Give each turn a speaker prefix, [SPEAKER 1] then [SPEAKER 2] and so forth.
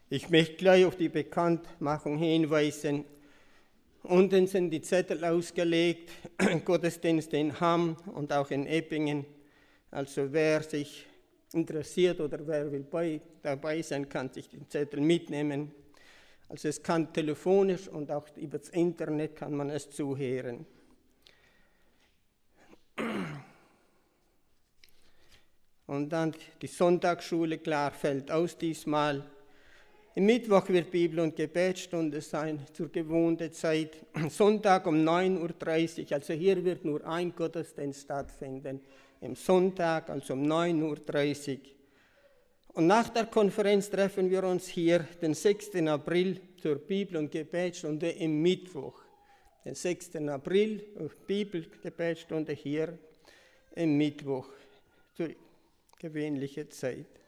[SPEAKER 1] Ich möchte gleich auf die Bekanntmachung hinweisen. Unten sind die Zettel ausgelegt, Gottesdienste in Hamm und auch in Eppingen. Also wer sich interessiert oder wer will dabei sein, kann sich den Zettel mitnehmen. Also es kann telefonisch und auch über das Internet kann man es zuhören. Und dann die Sonntagsschule, klar, fällt aus diesmal. Im Mittwoch wird Bibel- und Gebetsstunde sein, zur gewohnten Zeit. Sonntag um 9:30 Uhr, also hier wird nur ein Gottesdienst stattfinden. Am Sonntag, also um 9:30 Uhr. Und nach der Konferenz treffen wir uns hier den 6. April zur Bibel- und Gebetsstunde im Mittwoch. Den 6. April, Bibel- und Gebetsstunde hier im Mittwoch, zur gewöhnlichen Zeit.